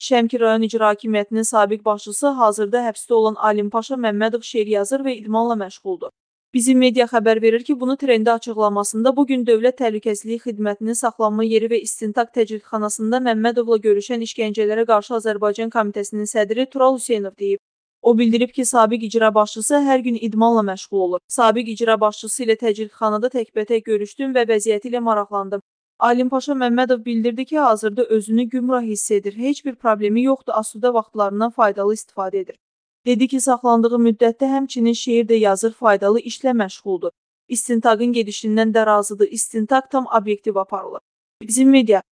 Şəmkir rayon İcra Hakimiyyətinin sabiq başçısı hazırda həbsdə olan Alimpaşa Məmmədov şeir yazır və idmanla məşğuldur. Bizim media xəbər verir ki, bunu trendə açıqlamasında bugün Dövlət Təhlükəsizlik Xidmətinin saxlanma yeri və istintaq təcridxanasında Məmmədovla görüşən İşgəncələrə qarşı Azərbaycan Komitəsinin sədri Tural Hüseynov deyib. O bildirib ki, sabiq icra başçısı hər gün idmanla məşğul olur. Sabiq icra başçısı ilə təcridxanada təkbətək görüşdüm və vəziyyəti ilə maraqlandım. Alimpaşa Məmmədov bildirdi ki, hazırda özünü gümrah hiss edir, heç bir problemi yoxdur, asudə vaxtlarından faydalı istifadə edir. Dedi ki, saxlandığı müddətdə həmçinin şeir də yazır, faydalı işlə məşğuldur. İstintaqın gedişindən də razıdır, istintaq tam obyektiv aparılır. Bizim media